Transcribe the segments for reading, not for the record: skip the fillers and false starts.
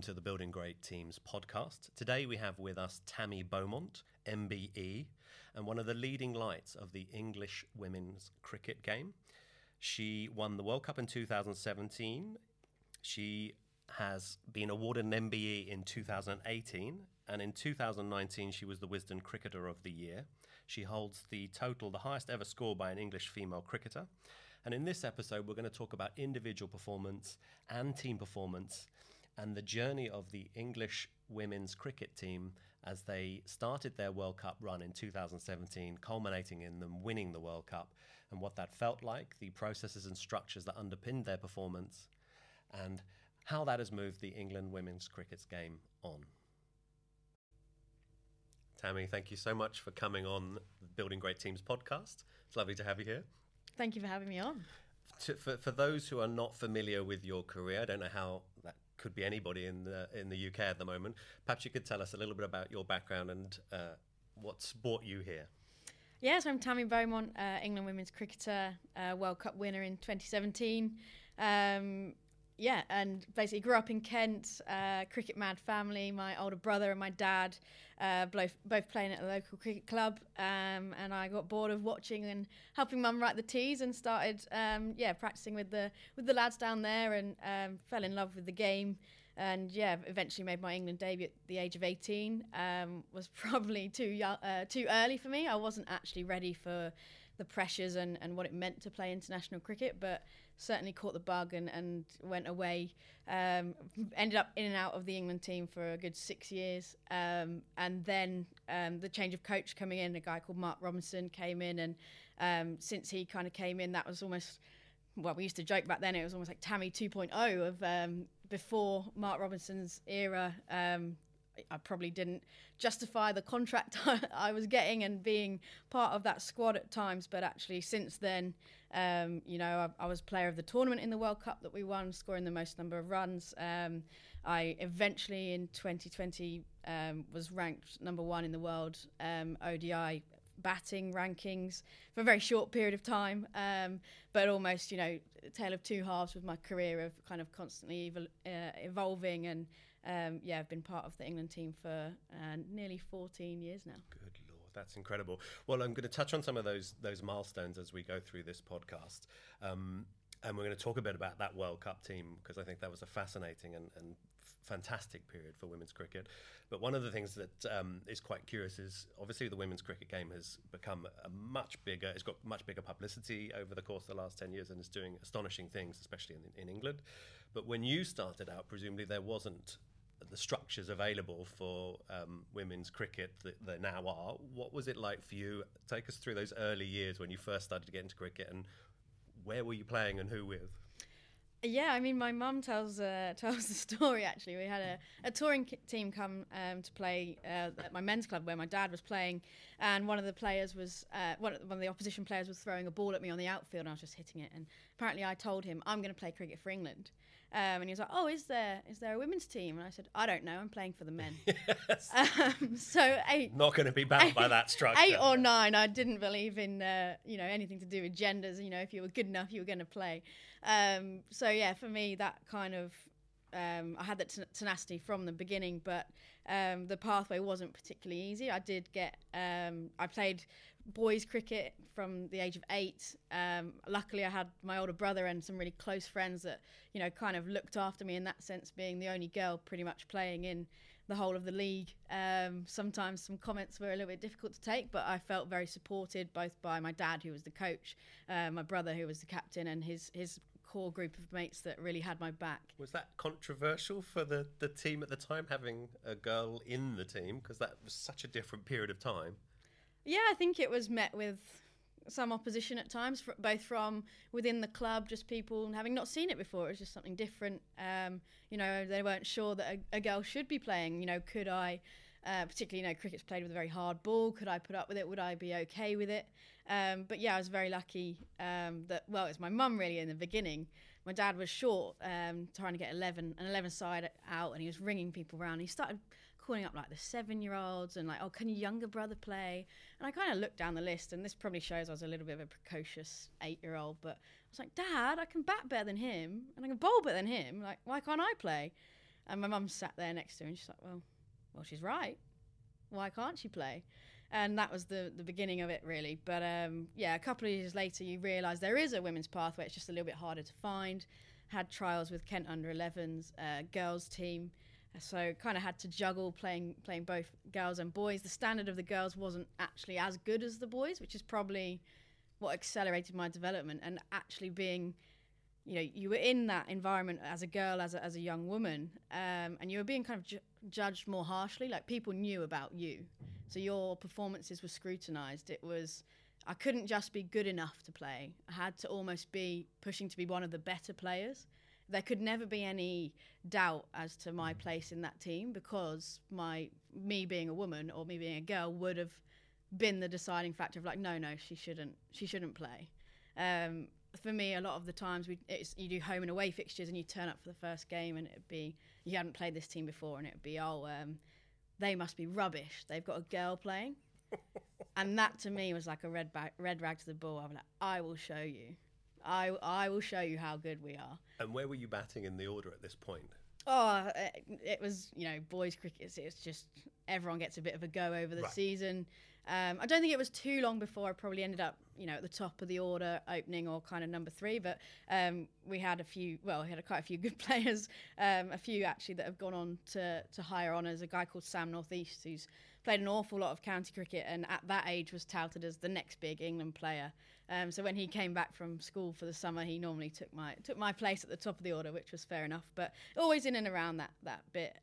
to the Building Great Teams podcast. Today we have with us Tammy Beaumont, MBE, and one of the leading lights of the English women's cricket game. She won the World Cup in 2017. She has been awarded an MBE in 2018, and in 2019 she was the Wisden Cricketer of the Year. She holds the highest ever score by an English female cricketer. And in this episode, we're going to talk about individual performance and team performance and the journey of the English women's cricket team as they started their World Cup run in 2017, culminating in them winning the World Cup, and what that felt like, the processes and structures that underpinned their performance, and how that has moved the England women's cricket game on. Tammy, thank you so much for coming on the Building Great Teams podcast. It's lovely to have you here. Thank you for having me on. For those who are not familiar with your career, I don't know how that could be anybody in the UK at the moment. Perhaps you could tell us a little bit about your background and what's brought you here. Yes, I'm Tammy Beaumont, England women's cricketer, World Cup winner in 2017. And basically grew up in Kent, cricket mad family. My older brother and my dad both playing at a local cricket club, and I got bored of watching and helping mum write the teas and started practicing with the lads down there, and fell in love with the game, and eventually made my England debut at the age of 18. Was probably too early for me. I wasn't actually ready for the pressures and what it meant to play international cricket, but certainly caught the bug and went away. Ended up in and out of the England team for a good 6 years. And then the change of coach coming in, a guy called Mark Robinson came in, and since he kind of came in, that was almost, well, we used to joke back then, it was almost like Tammy 2.0 of before Mark Robinson's era. I probably didn't justify the contract I was getting and being part of that squad at times, but actually since then, I was player of the tournament in the World Cup that we won, scoring the most number of runs. I eventually in 2020 was ranked number one in the world ODI batting rankings for a very short period of time, but almost, a tale of two halves with my career of kind of constantly evolving, and I've been part of the England team for nearly 14 years now. Good Lord, that's incredible. Well, I'm going to touch on some of those milestones as we go through this podcast. And we're going to talk a bit about that World Cup team, because I think that was a fascinating and fantastic period for women's cricket. But one of the things that is quite curious is obviously the women's cricket game has become it's got much bigger publicity over the course of the last 10 years and is doing astonishing things, especially in England. But when you started out, presumably there wasn't the structures available for women's cricket that there now are. What was it like for you? Take us through those early years when you first started to get into cricket, and where were you playing and who with? Yeah, I mean, my mum tells the story, actually. We had a touring team come to play at my men's club where my dad was playing, and one of the players was one of the opposition players was throwing a ball at me on the outfield, and I was just hitting it, and apparently I told him, I'm going to play cricket for England. And he was like, oh, is there a women's team? And I said, I don't know, I'm playing for the men. Yes. Not going to be bound by that structure. 8 or 9, I didn't believe in anything to do with genders. If you were good enough, you were going to play. For me, that kind of I had that tenacity from the beginning, but the pathway wasn't particularly easy. I did get I played boys cricket from the age of 8. Luckily I had my older brother and some really close friends that kind of looked after me in that sense, being the only girl pretty much playing in the whole of the league. Sometimes some comments were a little bit difficult to take, but I felt very supported both by my dad, who was the coach, my brother, who was the captain, and his core group of mates that really had my back. Was that controversial for the team at the time, having a girl in the team, because that was such a different period of time? Yeah, I think it was met with some opposition at times, both from within the club, just people having not seen it before. It was just something different. They weren't sure that a girl should be playing. Could I, particularly, cricket's played with a very hard ball. Could I put up with it? Would I be okay with it? I was very lucky that, it was my mum really in the beginning. My dad was short, trying to get an 11 side out, and he was ringing people around. He started calling up like the 7-year-olds and like, oh, can your younger brother play? And I kind of looked down the list, and this probably shows I was a little bit of a precocious 8-year-old, but I was like, Dad, I can bat better than him and I can bowl better than him. Like, why can't I play? And my mum sat there next to her and she's like, well, she's right. Why can't she play? And that was the beginning of it, really. But a couple of years later, you realise there is a women's pathway. It's just a little bit harder to find. Had trials with Kent under-11s, girls team. So kind of had to juggle playing both girls and boys. The standard of the girls wasn't actually as good as the boys, which is probably what accelerated my development. And actually being, you were in that environment as a girl, as a young woman, and you were being kind of judged more harshly. Like, people knew about you, so your performances were scrutinised. I couldn't just be good enough to play. I had to almost be pushing to be one of the better players. There could never be any doubt as to my place in that team, because me being a woman or me being a girl would have been the deciding factor of like, no, she shouldn't play. For me, a lot of the times you do home and away fixtures and you turn up for the first game and it'd be, you hadn't played this team before, and it'd be, they must be rubbish. They've got a girl playing. And that to me was like a red rag to the bull. I'm like, I will show you. I will show you how good we are. And where were you batting in the order at this point? Oh, it was, boys cricket. It's just everyone gets a bit of a go over the season. I don't think it was too long before I probably ended up, at the top of the order, opening or kind of number 3. But we had quite a few good players, a few actually that have gone on to higher honours. A guy called Sam Northeast, who's played an awful lot of county cricket and at that age was touted as the next big England player. So when he came back from school for the summer, he normally took my place at the top of the order, which was fair enough, but always in and around that bit.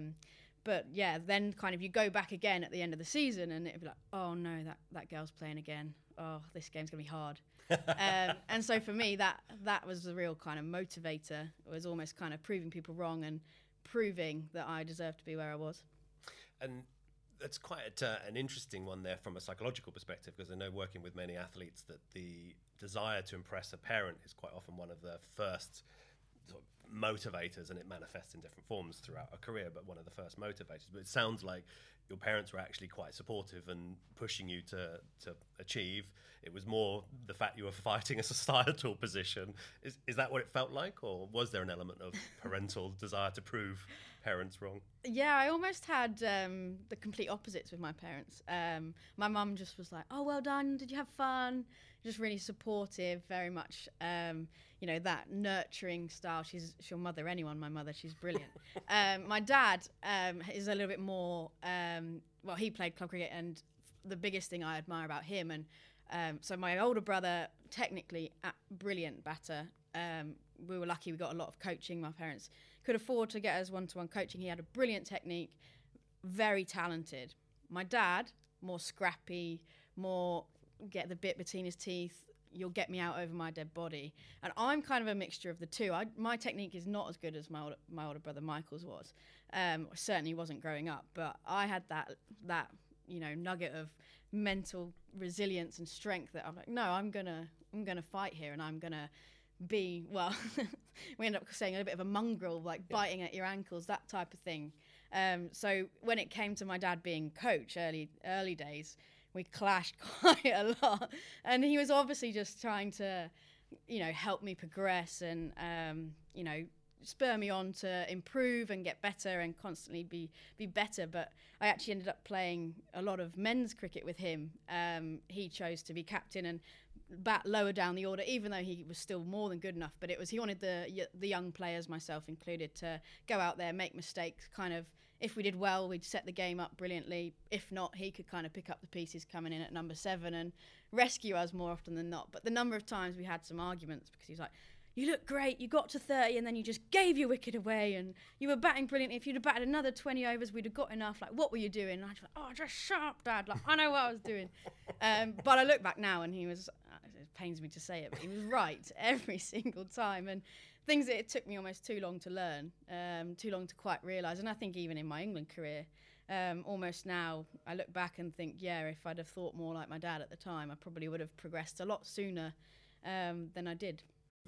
But yeah, then kind of you go back again at the end of the season and it'd be like, oh no, that girl's playing again. Oh, this game's gonna be hard. And so for me, that was the real kind of motivator. It was almost kind of proving people wrong and proving that I deserved to be where I was. And that's quite an interesting one there from a psychological perspective, because I know working with many athletes that the desire to impress a parent is quite often one of the first sort of motivators, and it manifests in different forms throughout a career, but one of the first motivators. But it sounds like your parents were actually quite supportive and pushing you to achieve. It was more the fact you were fighting a societal position. Is that what it felt like, or was there an element of parental desire to prove parents wrong? Yeah, I almost had the complete opposites with my parents. My mum just was like, oh, well done, did you have fun? Just really supportive, very much, that nurturing style. She'll mother anyone, my mother, she's brilliant. My dad is a little bit more, he played club cricket, and the biggest thing I admire about him, and so my older brother, technically a brilliant batter. We were lucky we got a lot of coaching. My parents could afford to get us one-to-one coaching. He had a brilliant technique, very talented. My dad, more scrappy, more get the bit between his teeth, you'll get me out over my dead body. And I'm kind of a mixture of the two. My technique is not as good as my older brother Michael's was. Certainly wasn't growing up, but I had that nugget of mental resilience and strength that I'm like, no, I'm gonna fight here, and I'm gonna be, we end up saying a bit of a mongrel, like biting at your ankles, that type of thing. So when it came to my dad being coach early days, we clashed quite a lot, and he was obviously just trying to, help me progress and, spur me on to improve and get better and constantly be better. But I actually ended up playing a lot of men's cricket with him. He chose to be captain and bat lower down the order, even though he was still more than good enough. But he wanted the young players, myself included, to go out there, make mistakes, kind of, if we did well, we'd set the game up brilliantly. If not, he could kind of pick up the pieces coming in at number 7 and rescue us more often than not. But the number of times we had some arguments, because he was like, you look great, you got to 30 and then you just gave your wicket away and you were batting brilliantly. If you'd have batted another 20 overs, we'd have got enough. Like, what were you doing? And I was like, oh, just shut up, Dad. Like, I know what I was doing. But I look back now and he was, it pains me to say it, but he was right every single time. And things that it took me almost too long to learn, too long to quite realise. And I think even in my England career, almost now, I look back and think, yeah, if I'd have thought more like my dad at the time, I probably would have progressed a lot sooner than I did.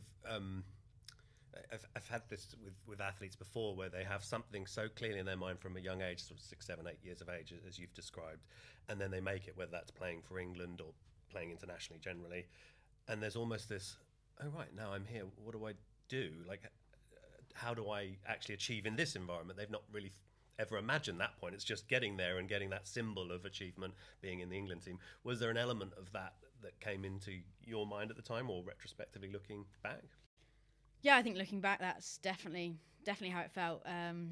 I've had this with athletes before, where they have something so clearly in their mind from a young age, sort of 6, 7, 8 years of age, as you've described, and then they make it, whether that's playing for England or playing internationally generally, and there's almost this, oh right, now I'm here, what do I do? Like, how do I actually achieve in this environment? They've not really ever imagined that point. It's just getting there and getting that symbol of achievement, being in the England team. Was there an element of that came into your mind at the time, or retrospectively looking back? Yeah, I think looking back, that's definitely how it felt.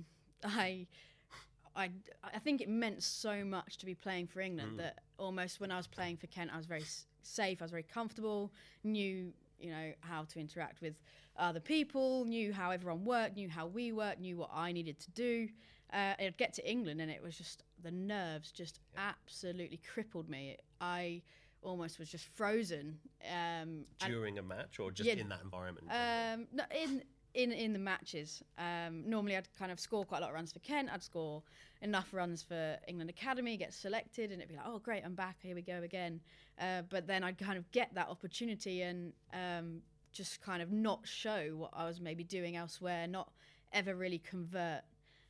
I think it meant so much to be playing for England that almost when I was playing for Kent, I was very safe, I was very comfortable, knew how to interact with other people, knew how everyone worked, knew how we worked, knew what I needed to do. I'd get to England and it was just, the nerves just absolutely crippled me. I almost was just frozen. During a match, or just in that environment? No, in the matches. Normally I'd kind of score quite a lot of runs for Kent. I'd score enough runs for England Academy, get selected, and it'd be like, oh great, I'm back, here we go again. But then I'd kind of get that opportunity and just kind of not show what I was maybe doing elsewhere, not ever really convert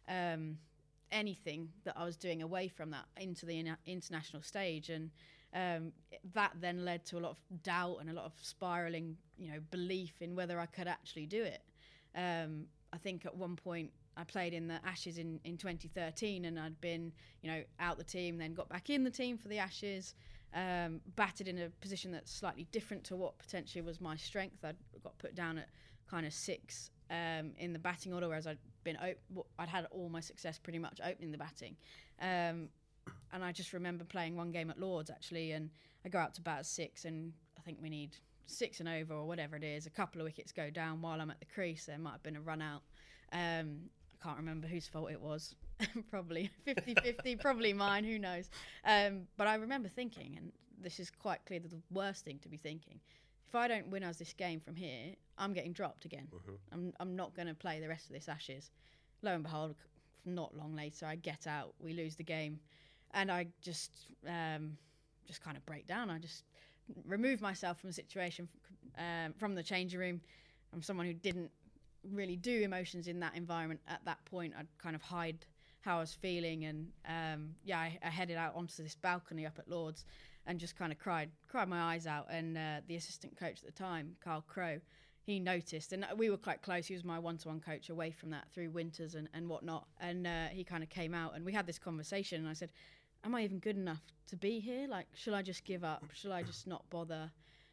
anything that I was doing away from that into the international stage. And that then led to a lot of doubt and a lot of spiraling, belief in whether I could actually do it. I think at one point I played in the Ashes in 2013, and I'd been, out the team, then got back in the team for the Ashes, batted in a position that's slightly different to what potentially was my strength. I'd got put down at kind of 6 in the batting order, whereas I'd had all my success pretty much opening the batting. And I just remember playing one game at Lords actually, and I go out to bat at 6, and I think we need 6 and over or whatever it is. A couple of wickets go down while I'm at the crease. There might have been a run out. I can't remember whose fault it was. Probably 50-50, probably mine, who knows. But I remember thinking, and this is quite clear, the worst thing to be thinking, if I don't win us this game from here, I'm getting dropped again. I'm not going to play the rest of this Ashes. Lo and behold, not long later, I get out, we lose the game, and I just kind of break down. I just remove myself from the situation, from the changing room. I'm someone who didn't really do emotions in that environment at that point. I'd kind of hide how I was feeling, and I headed out onto this balcony up at Lords and just kind of cried my eyes out. And the assistant coach at the time, Carl Crowe, he noticed, and we were quite close. He was my one-to-one coach away from that through winters and whatnot. And he kind of came out and we had this conversation, and I said, am I even good enough to be here? Like, should I just give up? Should I just not bother?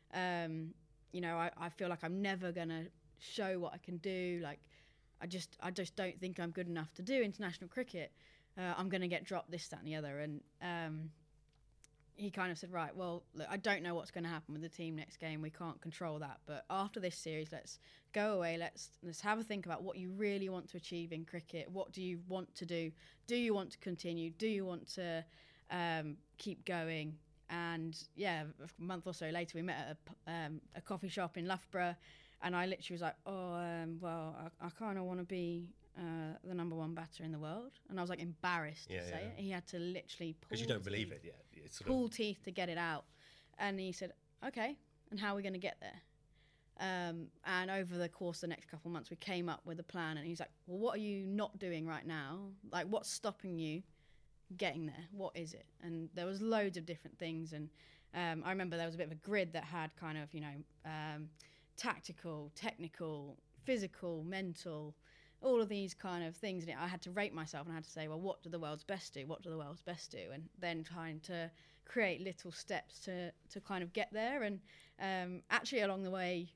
I feel like I'm never going to show what I can do. Like, I just don't think I'm good enough to do international cricket. I'm going to get dropped, this, that and the other. And he kind of said, right, well, look, I don't know what's going to happen with the team next game. We can't control that. But after this series, let's go away. Let's have a think about what you really want to achieve in cricket. What do you want to do? Do you want to continue? Do you want to keep going? And yeah, a month or so later, we met at a coffee shop in Loughborough. And I literally was like, I kind of want to be the number 1 batter in the world. And I was like embarrassed to say it. He had to literally because you don't believe it yet. Pull teeth to get it out. And he said, okay, and how are we going to get there? And over the course of the next couple of months, we came up with a plan. And he's like, well, what are you not doing right now? Like, what's stopping you getting there? What is it? And there was loads of different things. And I remember there was a bit of a grid that had kind of, tactical, technical, physical, mental, all of these kind of things. And I had to rate myself, and I had to say, well, what do the world's best do? What do the world's best do? And then trying to create little steps to kind of get there. And actually along the way,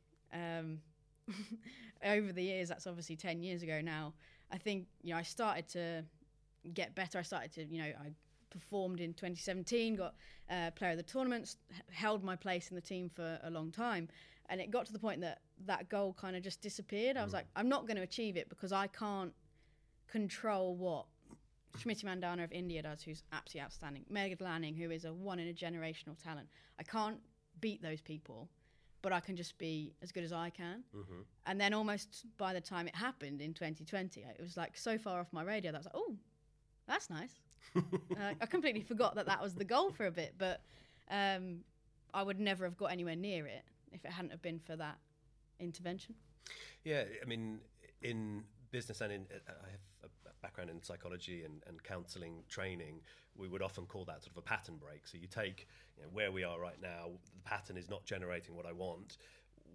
over the years, that's obviously 10 years ago now, I think, I started to get better. I started to, I performed in 2017, got player of the tournament, held my place in the team for a long time. And it got to the point that goal kind of just disappeared. I was like, I'm not going to achieve it because I can't control what Smriti Mandhana of India does, who's absolutely outstanding. Meghna Lanning, who is a one-in-a-generational talent. I can't beat those people, but I can just be as good as I can. And then almost by the time it happened in 2020, it was like so far off my radar that I was like, oh, that's nice. I completely forgot that was the goal for a bit, but I would never have got anywhere near it if it hadn't have been for that intervention. Yeah, I mean, in business and I have a background in psychology and counselling training. We would often call that sort of a pattern break. So you take where we are right now, the pattern is not generating what I want.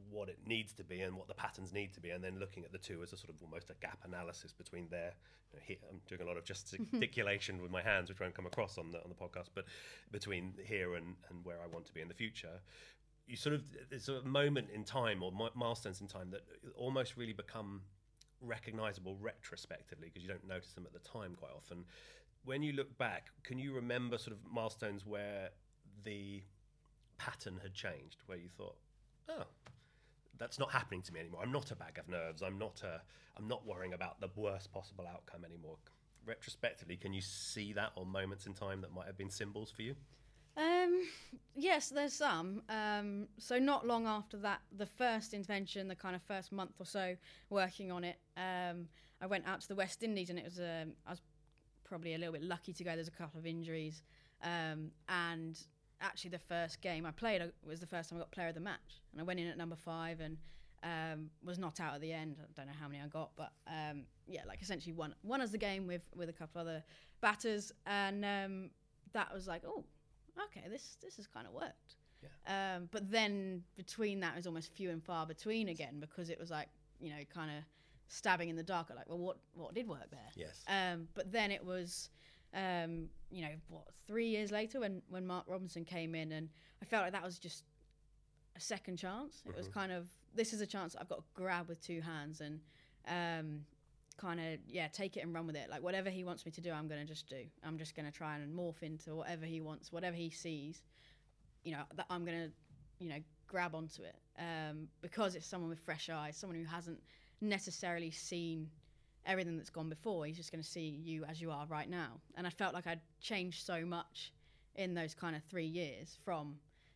what it needs to be and what the patterns need to be, and then looking at the two as a sort of almost a gap analysis between there. Here, I'm doing a lot of gesticulation with my hands, which won't come across on the podcast, but between here and where I want to be in the future, you sort of, there's a moment in time or milestones in time that almost really become recognizable retrospectively, because you don't notice them at the time quite often. When you look back, can you remember sort of milestones where the pattern had changed, where you thought, oh, that's not happening to me anymore. I'm not a bag of nerves. I'm not worrying about the worst possible outcome anymore. Retrospectively, can you see that on moments in time that might have been symbols for you? Yes, there's some. So not long after that, the first intervention, the kind of first month or so working on it, I went out to the West Indies, and it was I was probably a little bit lucky to go. There's a couple of injuries, and actually the first game I played was the first time I got player of the match, and I went in at number 5 and was not out at the end. I don't know how many I got, but like essentially won as the game with a couple other batters, and that was like, oh, okay, this has kind of worked. Yeah. But then between that, it was almost few and far between again, because it was like, kind of stabbing in the dark at like, well, what did work there? Yes. But then it was 3 years later when Mark Robinson came in, and I felt like that was just a second chance. It was kind of, this is a chance that I've got to grab with 2 hands and kind of take it and run with it. Like whatever he wants me to do, I'm going to just do. I'm just going to try and morph into whatever he wants, whatever he sees, that I'm going to grab onto it, because it's someone with fresh eyes, someone who hasn't necessarily seen everything that's gone before. He's just going to see you as you are right now. And I felt like I'd changed so much in those kind of 3 years from,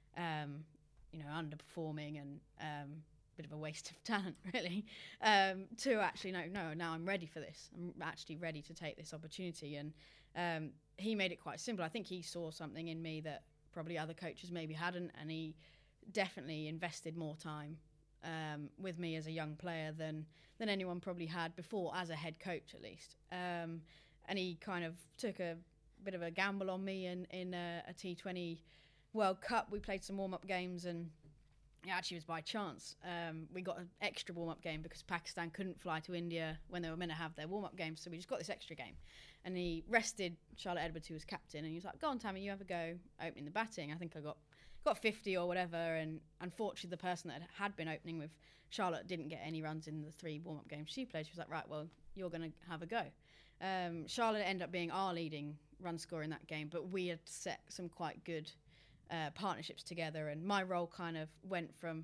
underperforming and bit of a waste of talent, really, to actually, no, now I'm ready for this. I'm actually ready to take this opportunity. And he made it quite simple. I think he saw something in me that probably other coaches maybe hadn't, and he definitely invested more time with me as a young player than anyone probably had before, as a head coach at least. And he kind of took a bit of a gamble on me in a T20 World Cup. We played some warm-up games, and it actually was by chance. We got an extra warm-up game because Pakistan couldn't fly to India when they were meant to have their warm-up game, so we just got this extra game. And he rested Charlotte Edwards, who was captain, and he was like, go on, Tammy, you have a go opening the batting. I think I got 50 or whatever, and unfortunately the person that had been opening with Charlotte didn't get any runs in the 3 warm-up games she played. She was like, right, well, you're going to have a go. Charlotte ended up being our leading run scorer in that game, but we had set some quite good partnerships together, and my role kind of went from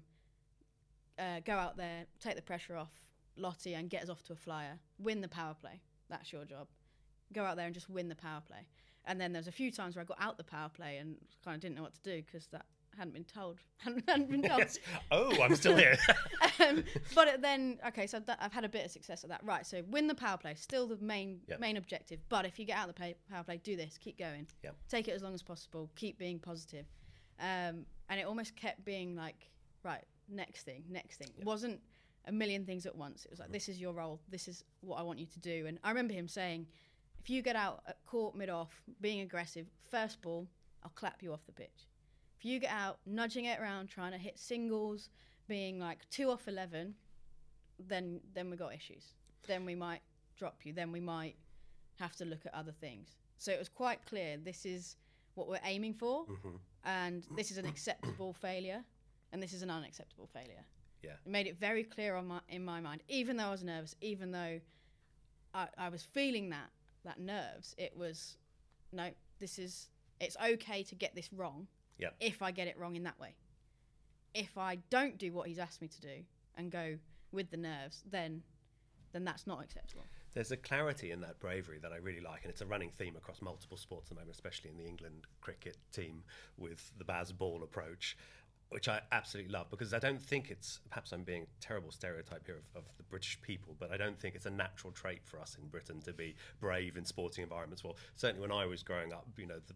go out there, take the pressure off Lottie and get us off to a flyer, win the power play. That's your job. Go out there and just win the power play. And then there's a few times where I got out the power play and kind of didn't know what to do because that hadn't been told. Yes. Oh, I'm still here. But then, okay, so I've had a bit of success at that. Right, so win the power play, still the main objective. But if you get out the power play, do this, keep going. Yep. Take it as long as possible, keep being positive. And it almost kept being like, right, next thing. Yep. It wasn't a million things at once. It was like, this is your role, this is what I want you to do. And I remember him saying, if you get out at court mid-off, being aggressive, first ball, I'll clap you off the pitch. If you get out, nudging it around, trying to hit singles, being like 2 off 11, then we got issues. Then we might drop you. Then we might have to look at other things. So it was quite clear, this is what we're aiming for, and this is an acceptable failure, and this is an unacceptable failure. Yeah. It made it very clear in my mind, even though I was nervous, even though I was feeling that nerves, it was, no, it's okay to get this wrong. Yeah. If I get it wrong in that way. If I don't do what he's asked me to do and go with the nerves, then that's not acceptable. There's a clarity in that bravery that I really like, and it's a running theme across multiple sports at the moment, especially in the England cricket team with the Baz Ball approach, which I absolutely love, because I don't think it's, perhaps I'm being a terrible stereotype here of the British people, but I don't think it's a natural trait for us in Britain to be brave in sporting environments. Well, certainly when I was growing up,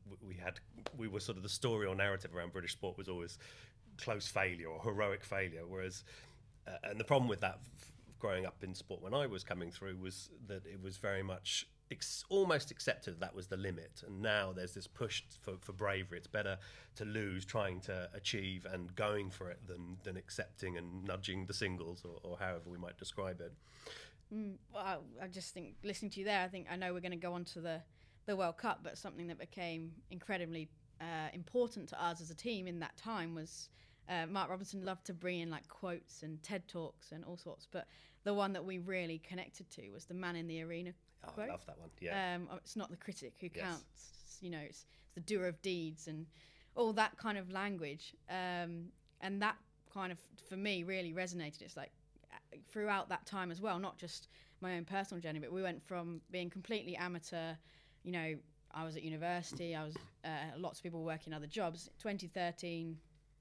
we were sort of, the story or narrative around British sport was always close failure or heroic failure, whereas, and the problem with that growing up in sport when I was coming through was that it was very much almost accepted that was the limit, and now there's this push for bravery. It's better to lose trying to achieve and going for it than accepting and nudging the singles, or however we might describe it. Well, I just think, listening to you there, I know we're going to go on to the World Cup, but something that became incredibly important to us as a team in that time was Mark Robinson loved to bring in like quotes and TED Talks and all sorts, but the one that we really connected to was the man in the arena quote. I love that one. Yeah. It's not the critic who counts. It's the doer of deeds and all that kind of language. And that kind of, for me, really resonated. It's like throughout that time as well, not just my own personal journey, but we went from being completely amateur. I was at university. Lots of people working other jobs. 2014,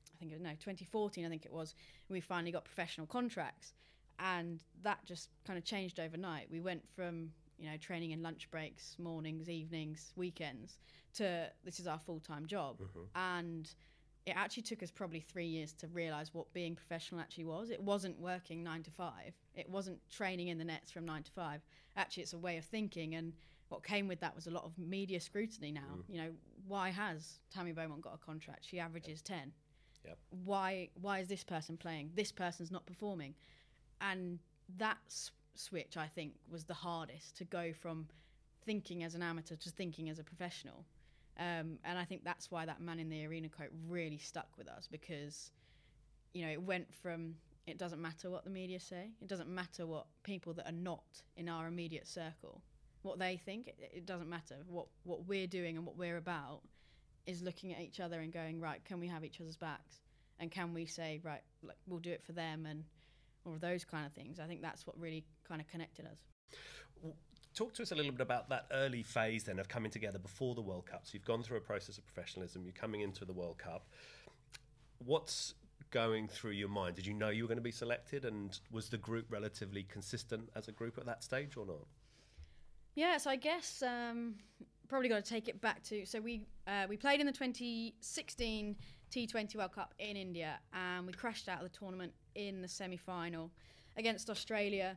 I think it was, we finally got professional contracts. And that just kind of changed overnight. We went from, training in lunch breaks, mornings, evenings, weekends, to this is our full-time job. And it actually took us probably 3 years to realise what being professional actually was. It wasn't working 9 to 5. It wasn't training in the nets from 9 to 5. Actually, it's a way of thinking. And what came with that was a lot of media scrutiny now. Why has Tammy Beaumont got a contract? She averages 10. Yep. Why is this person playing? This person's not performing. And that switch, I think, was the hardest, to go from thinking as an amateur to thinking as a professional. And I think that's why that man in the arena quote really stuck with us, because, it went from, it doesn't matter what the media say. It doesn't matter what people that are not in our immediate circle, what they think. It doesn't matter. What we're doing and what we're about is looking at each other and going, right, can we have each other's backs? And can we say, right, like, we'll do it for them, and or those kind of things. I think that's what really kind of connected us. Talk to us a little bit about that early phase then of coming together before the World Cup. So you've gone through a process of professionalism, you're coming into the World Cup. What's going through your mind? Did you know you were going to be selected, and was the group relatively consistent as a group at that stage or not? Yeah, so I guess probably got to take it back to, so we played in the 2016 T20 World Cup in India, and we crashed out of the tournament in the semi-final against Australia,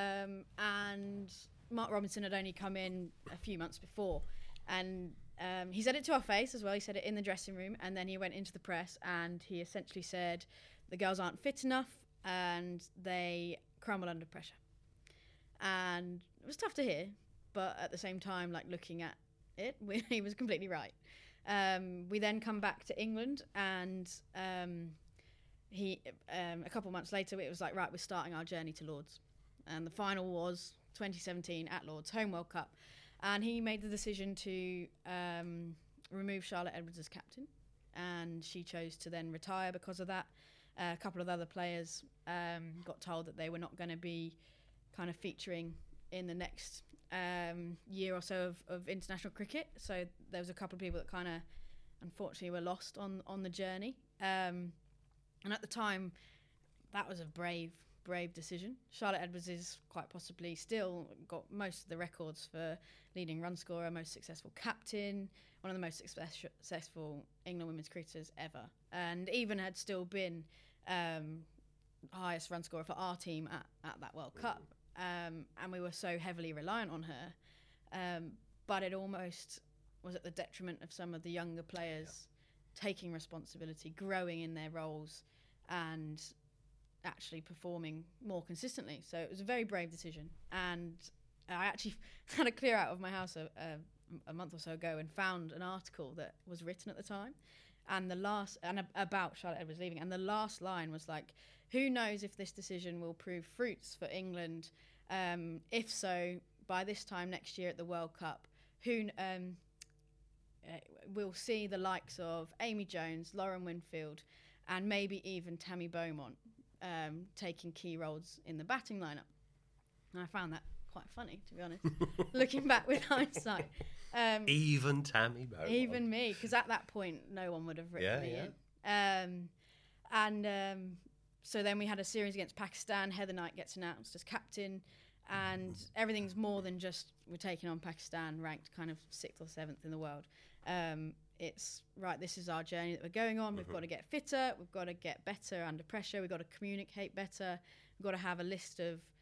and Mark Robinson had only come in a few months before, and he said it to our face as well. He said it in the dressing room, and then he went into the press and he essentially said the girls aren't fit enough and they crumble under pressure. And it was tough to hear, but at the same time, like, looking at it, he was completely right. We then come back to England, and he a couple months later, it was like, right, we're starting our journey to Lords, and the final was 2017 at Lords, home World Cup, and he made the decision to remove Charlotte Edwards as captain, and she chose to then retire because of that. A couple of other players got told that they were not going to be kind of featuring in the next year or so of international cricket, so there was a couple of people that kind of unfortunately were lost on the journey, and at the time that was a brave decision. Charlotte Edwards is quite possibly still got most of the records for leading run scorer, most successful captain, one of the most successful England women's cricketers ever, and even had still been highest run scorer for our team at that World Cup. And we were so heavily reliant on her, but it almost was at the detriment of some of the younger players taking responsibility, growing in their roles, and actually performing more consistently. So it was a very brave decision, and I actually had to clear out of my house a month or so ago and found an article that was written at the time, and about Charlotte Edwards leaving, and the last line was like, who knows if this decision will prove fruits for England? If so, by this time next year at the World Cup, we'll see the likes of Amy Jones, Lauren Winfield, and maybe even Tammy Beaumont taking key roles in the batting lineup. And I found that quite funny, to be honest, looking back with hindsight. Even Tammy Beaumont. Even me, because at that point, no one would have written me in. So then we had a series against Pakistan. Heather Knight gets announced as captain, and everything's more than just we're taking on Pakistan, ranked kind of 6th or 7th in the world. It's right, this is our journey that we're going on. We've got to get fitter, we've got to get better under pressure, we've got to communicate better, we've got to have a list of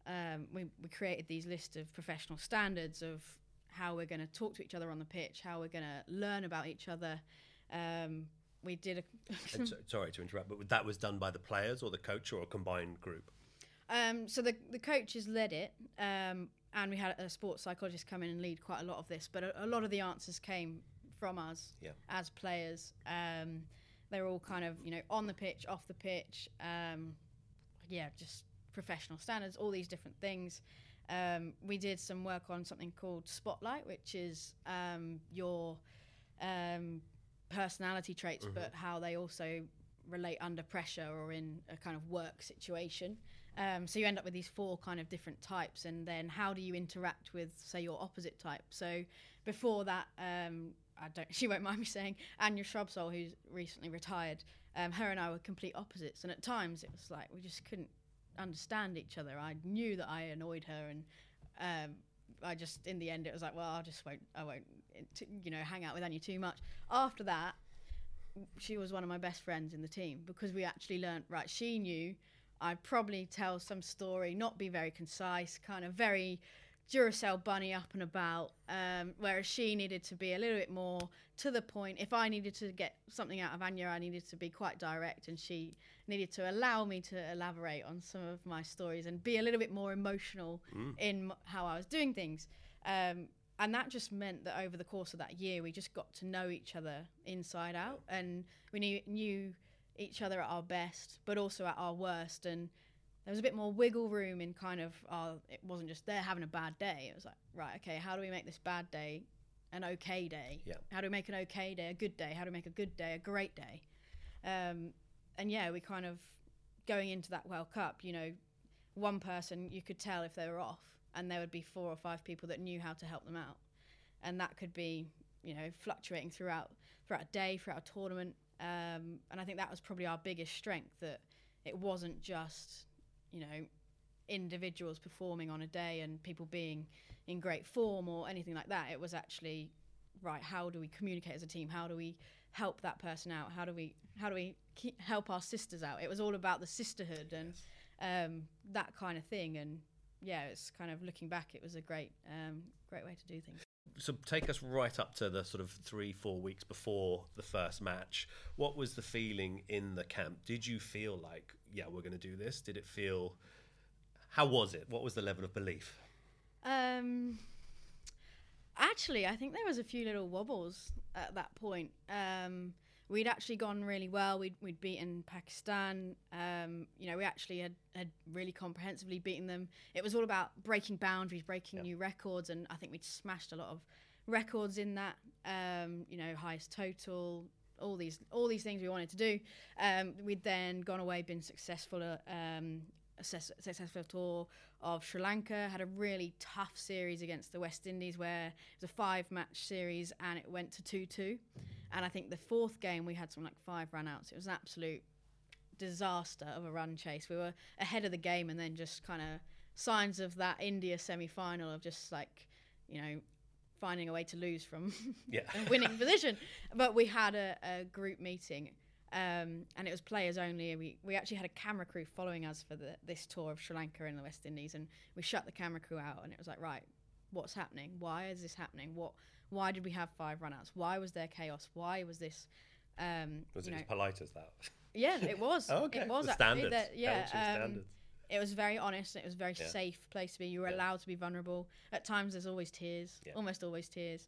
we created these lists of professional standards of how we're going to talk to each other on the pitch, how we're going to learn about each other. We did a... Sorry to interrupt, but that was done by the players or the coach or a combined group? So the coaches led it, and we had a sports psychologist come in and lead quite a lot of this, but a lot of the answers came from us as players. They were all kind of, on the pitch, off the pitch, just professional standards, all these different things. We did some work on something called Spotlight, which is your personality traits, but how they also relate under pressure or in a kind of work situation. So you end up with these 4 kind of different types, and then how do you interact with, say, your opposite type? So before that, she won't mind me saying, Anya Shrubsole, who's recently retired, her and I were complete opposites, and at times it was like we just couldn't understand each other. I knew that I annoyed her, and I just, in the end, it was like, well, I won't hang out with Anya too much. After that, she was one of my best friends in the team, because we actually learnt, right, she knew I'd probably tell some story, not be very concise, kind of very Duracell bunny up and about, whereas she needed to be a little bit more to the point. If I needed to get something out of Anya, I needed to be quite direct, and she needed to allow me to elaborate on some of my stories and be a little bit more emotional in how I was doing things. And that just meant that over the course of that year, we just got to know each other inside out, and we knew each other at our best, but also at our worst. And there was a bit more wiggle room in kind of it wasn't just they're having a bad day. It was like, right, okay, how do we make this bad day an okay day? Yeah. How do we make an okay day a good day? How do we make a good day a great day? We kind of, going into that World Cup, one person, you could tell if they were off, and there would be 4 or 5 people that knew how to help them out. And that could be, fluctuating throughout a day, throughout a tournament. And I think that was probably our biggest strength, that it wasn't just, individuals performing on a day and people being in great form or anything like that. It was actually, right, how do we communicate as a team? How do we help that person out? How do we help our sisters out? It was all about the sisterhood and that kind of thing. And it's kind of, looking back, it was a great way to do things. So take us right up to the sort of 3-4 weeks before the first match. What was the feeling in the camp? Did you feel like, we're going to do this? Did it feel... How was it? What was the level of belief? Actually, I think there was a few little wobbles at that point. We'd actually gone really well. We'd beaten Pakistan. We actually had really comprehensively beaten them. It was all about breaking boundaries, breaking new records, and I think we'd smashed a lot of records in that. Highest total, all these things we wanted to do. We'd then gone away, been successful at a successful tour of Sri Lanka, had a really tough series against the West Indies where it was a 5-match series and it went to 2-2. And I think the 4th game we had something like 5 run-outs. It was an absolute disaster of a run chase. We were ahead of the game, and then just kind of signs of that India semi-final of just like, finding a way to lose from a winning position. But we had a group meeting, and it was players only. We actually had a camera crew following us for this tour of Sri Lanka and the West Indies, and we shut the camera crew out, and it was like, right, what's happening? Why is this happening? Why did we have 5 run-outs? Why was there chaos? Why was this... was it as polite as that? Yeah, it was. Oh, okay. It was the actually. standards. It was very honest. It was a very safe place to be. You were allowed to be vulnerable. At times, there's always tears, almost always tears.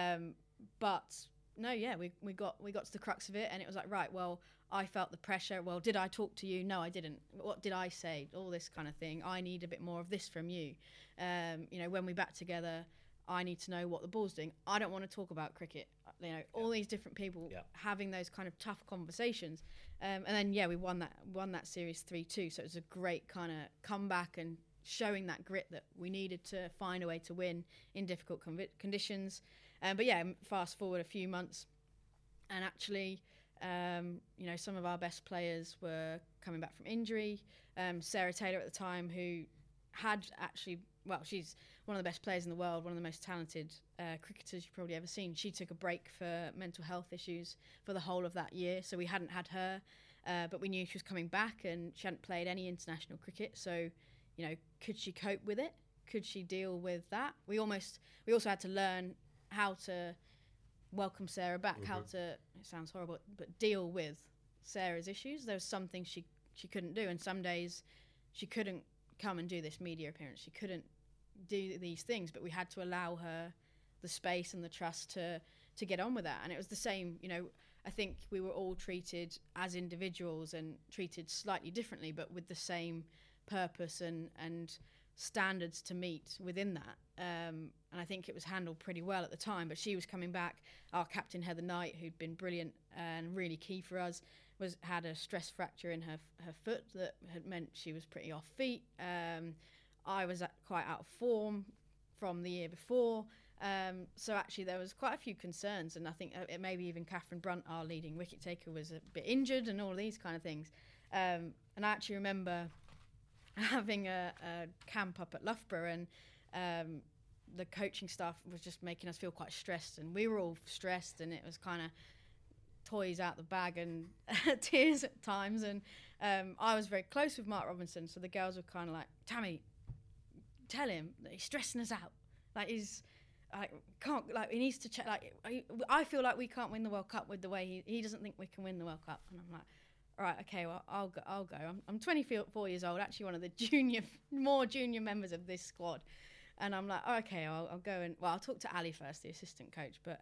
But no, we got to the crux of it, and it was like, right, well, I felt the pressure. Well, did I talk to you? No, I didn't. What did I say? All this kind of thing. I need a bit more of this from you. When we bat together, I need to know what the ball's doing. I don't want to talk about cricket. All these different people having those kind of tough conversations. And then, we won that series 3-2. So it was a great kind of comeback and showing that grit that we needed to find a way to win in difficult conditions. Fast forward a few months, and actually, some of our best players were coming back from injury. Sarah Taylor at the time, who had actually... Well, she's one of the best players in the world, one of the most talented cricketers you've probably ever seen. She took a break for mental health issues for the whole of that year, so we hadn't had her, but we knew she was coming back, and she hadn't played any international cricket. So, could she cope with it? Could she deal with that? We also had to learn how to welcome Sarah back, how to, it sounds horrible, but deal with Sarah's issues. There was some things she couldn't do, and some days she couldn't come and do this media appearance. She couldn't do these things, but we had to allow her the space and the trust to get on with that. And it was the same, I think we were all treated as individuals and treated slightly differently, but with the same purpose and standards to meet within that. And I think it was handled pretty well at the time, but she was coming back. Our captain, Heather Knight, who'd been brilliant and really key for us, had a stress fracture in her foot that had meant she was pretty off feet. I was quite out of form from the year before. So actually there was quite a few concerns, and I think maybe even Catherine Brunt, our leading wicket taker, was a bit injured and all these kind of things. And I actually remember having a camp up at Loughborough, and the coaching staff was just making us feel quite stressed, and we were all stressed, and it was kind of toys out the bag and tears at times. And I was very close with Mark Robinson, so the girls were kind of like, Tammy, tell him that he's stressing us out. Like, he needs to check. Like, I feel like we can't win the World Cup with the way he doesn't think we can win the World Cup. And I'm like, all right, okay, well, I'll go. I'm 24 years old, actually one of the more junior members of this squad. And I'm like, oh, okay, I'll go I'll talk to Ali first, the assistant coach. But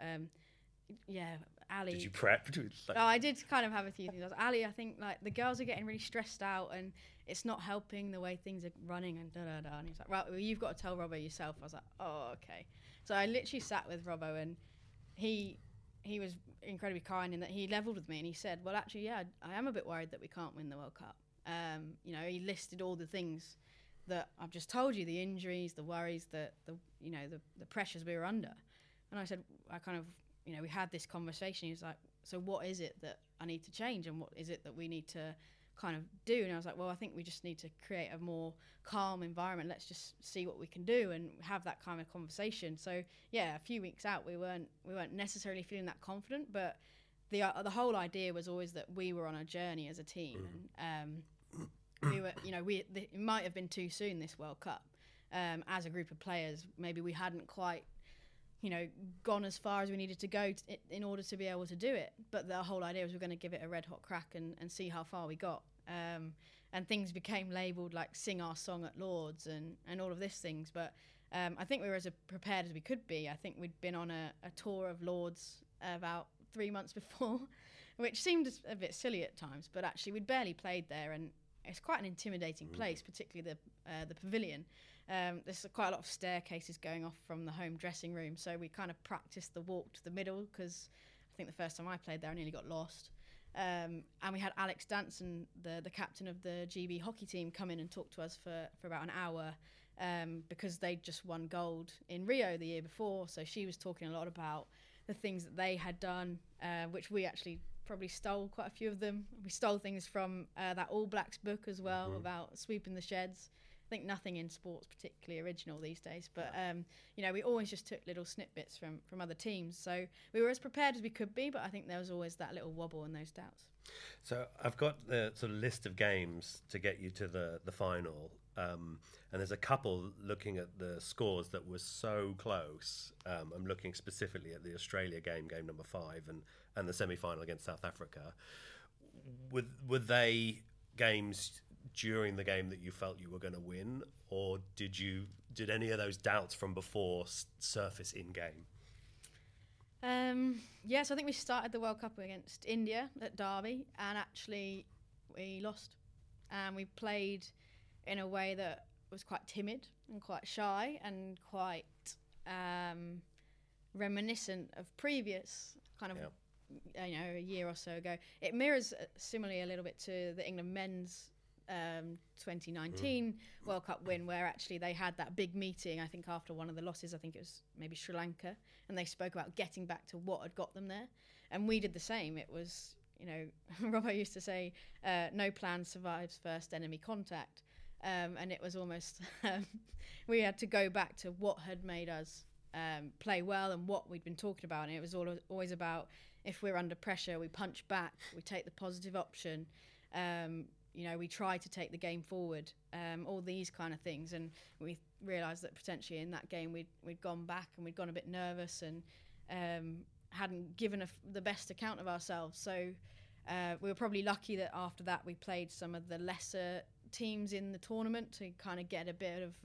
Ali. Did you prep? I did kind of have a few things. Ali, I think like the girls are getting really stressed out, and it's not helping the way things are running, and da-da-da. And he's like, right, well, you've got to tell Robbo yourself. I was like, oh, okay. So I literally sat with Robbo, and he was incredibly kind in that he levelled with me, and he said, well, actually, yeah, I am a bit worried that we can't win the World Cup. He listed all the things that I've just told you, the injuries, the worries, the pressures we were under. And I said, we had this conversation. He was like, so what is it that I need to change, and what is it that we need to kind of do? And I was like, well, I think we just need to create a more calm environment. Let's just see what we can do and have that kind of conversation. So yeah, a few weeks out, we weren't necessarily feeling that confident, but the whole idea was always that we were on a journey as a team. We were, it might have been too soon, this World Cup, as a group of players. Maybe we hadn't quite gone as far as we needed to go in order to be able to do it. But the whole idea was we're going to give it a red hot crack and see how far we got. And things became labelled like Sing Our Song at Lords and all of these things. But I think we were as prepared as we could be. I think we'd been on a tour of Lords about 3 months before, which seemed a bit silly at times, but actually we'd barely played there, and it's quite an intimidating place, particularly the pavilion. There's quite a lot of staircases going off from the home dressing room, so we kind of practiced the walk to the middle, because I think the first time I played there I nearly got lost. And we had Alex Danson, the captain of the GB hockey team, come in and talk to us for about an hour, because they'd just won gold in Rio the year before. So she was talking a lot about the things that they had done, which we actually probably stole quite a few of them. We stole things from that All Blacks book as well, about sweeping the sheds. I think nothing in sport's particularly original these days, but we always just took little snippets from other teams. So we were as prepared as we could be, but I think there was always that little wobble and those doubts. So I've got the sort of list of games to get you to the final, and there's a couple looking at the scores that were so close. I'm looking specifically at the Australia game number 5, and the semi-final against South Africa. Were they games during the game that you felt you were going to win, or did any of those doubts from before surface in game? So I think we started the World Cup against India at Derby, and actually we lost. And we played in a way that was quite timid and quite shy and quite reminiscent of previous kind of a year or so ago. It mirrors similarly a little bit to the England men's 2019 World Cup win, where actually they had that big meeting, I think after one of the losses, I think it was maybe Sri Lanka, and they spoke about getting back to what had got them there. And we did the same. It was, Robbo used to say, no plan survives first enemy contact. And it was almost, we had to go back to what had made us play well and what we'd been talking about. And it was always about, if we're under pressure, we punch back, we take the positive option. we try to take the game forward, all these kind of things. And we realised that potentially in that game we'd gone back and we'd gone a bit nervous and hadn't given the best account of ourselves. So we were probably lucky that after that we played some of the lesser teams in the tournament to kind of get a bit of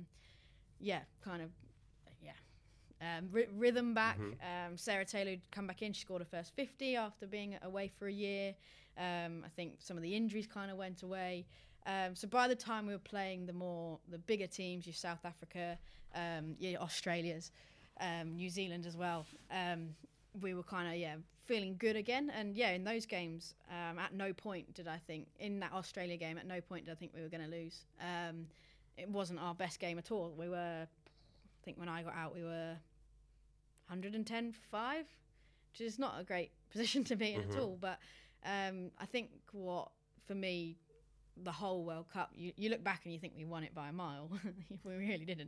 rhythm back. Sarah Taylor had come back in. She scored her first 50 after being away for a year. I think some of the injuries kind of went away. So by the time we were playing the bigger teams, your South Africa, your Australia's, New Zealand as well, we were kind of feeling good again. And in those games, at no point did I think, in that Australia game, at no point did I think we were going to lose. It wasn't our best game at all. We were, I think when I got out, we were 110 for 5, which is not a great position to be in at all. But I think for me, the whole World Cup, you look back and you think we won it by a mile. We really didn't.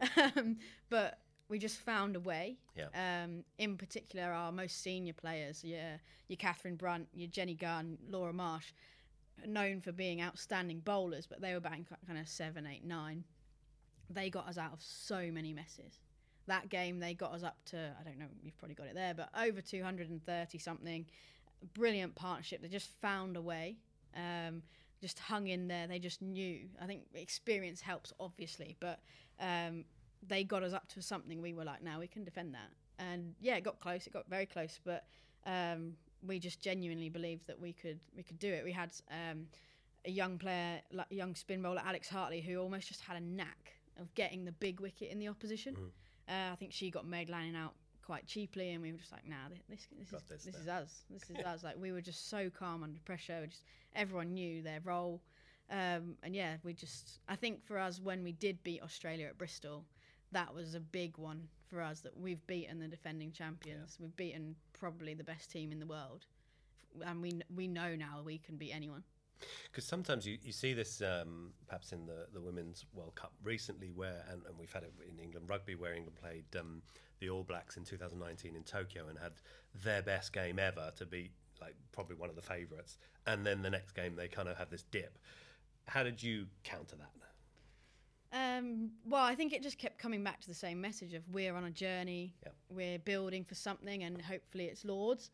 But we just found a way. In particular, our most senior players, your Catherine Brunt, your Jenny Gunn, Laura Marsh, known for being outstanding bowlers, but they were batting kind of 7, 8, 9. They got us out of so many messes. That game, they got us up to, I don't know, you've probably got it there, but over 230 something. Brilliant partnership. They just found a way. Just hung in there. They just knew. I think experience helps, obviously, but they got us up to something. We were like, now we can defend that. And it got close. It got very close, but we just genuinely believed that we could do it. We had a young player, young spin bowler, Alex Hartley, who almost just had a knack of getting the big wicket in the opposition. I think she got Meg Lanning out quite cheaply, and we were just like, nah, this is us. This is us. Like, we were just so calm under pressure. Everyone knew their role. I think for us, when we did beat Australia at Bristol, that was a big one for us, that we've beaten the defending champions. We've beaten probably the best team in the world. And we know now we can beat anyone. Because sometimes you see this perhaps in the Women's World Cup recently, and we've had it in England rugby, where England played the All Blacks in 2019 in Tokyo and had their best game ever to beat probably one of the favourites, and then the next game they kind of have this dip. How did you counter that? Well, I think it just kept coming back to the same message of we're on a journey, we're building for something, and hopefully it's Lords.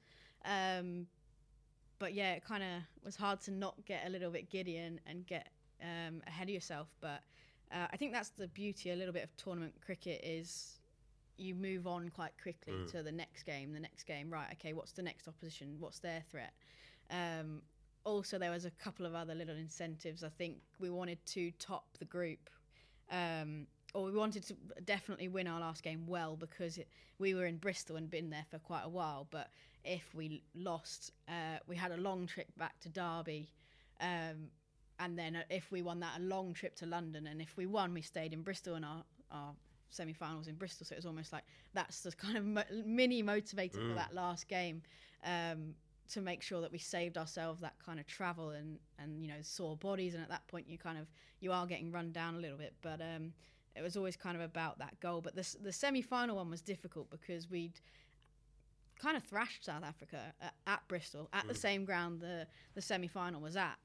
But it kind of was hard to not get a little bit giddy and get ahead of yourself. But I think that's the beauty a little bit of tournament cricket, is you move on quite quickly to the next game. Right, okay, what's the next opposition? What's their threat? Also, there was a couple of other little incentives. I think we wanted to top the group, or we wanted to definitely win our last game well, because we were in Bristol and been there for quite a while. But if we lost, we had a long trip back to Derby, and then if we won that, a long trip to London. And if we won, we stayed in Bristol, and our semi-finals in Bristol. So it was almost like that's the kind of mini motivator for that last game, to make sure that we saved ourselves that kind of travel and sore bodies. And at that point, you are getting run down a little bit, but it was always kind of about that goal. But the semi-final one was difficult because we'd kind of thrashed South Africa at Bristol, at the same ground the semi-final was at.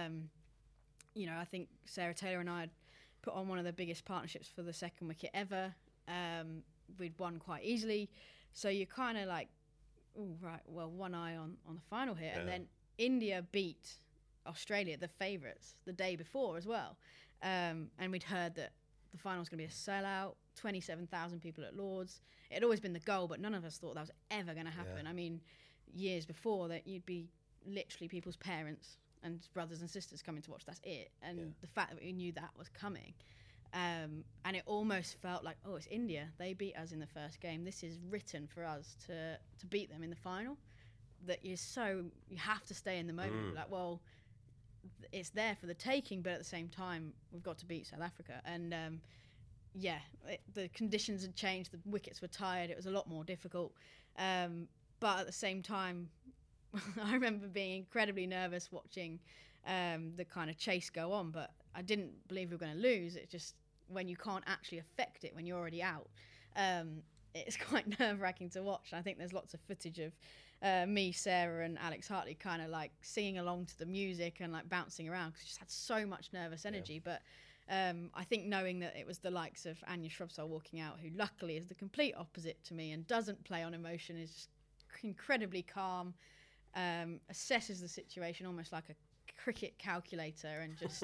I think Sarah Taylor and I had put on one of the biggest partnerships for the second wicket ever. We'd won quite easily, so you're kind of like, oh right, well, one eye on the final here. And then India beat Australia, the favourites, the day before as well, and we'd heard that the final was going to be a sellout, 27,000 people at Lords. It had always been the goal, but none of us thought that was ever going to happen. I mean, years before that, you'd be literally people's parents and brothers and sisters coming to watch. That's it. And the fact that we knew that was coming, and it almost felt like, oh, it's India. They beat us in the first game. This is written for us to beat them in the final. That you have to stay in the moment. Like, well, it's there for the taking, but at the same time, we've got to beat South Africa. And the conditions had changed. The wickets were tired. It was a lot more difficult. But at the same time, I remember being incredibly nervous watching the kind of chase go on. But I didn't believe we were going to lose. It just, when you can't actually affect it, when you're already out, it's quite nerve-wracking to watch. I think there's lots of footage of me, Sarah, and Alex Hartley kind of like singing along to the music and like bouncing around because she just had so much nervous energy. But I think knowing that it was the likes of Anja Shrubsole walking out, who luckily is the complete opposite to me and doesn't play on emotion, is just incredibly calm, assesses the situation almost like a cricket calculator, and just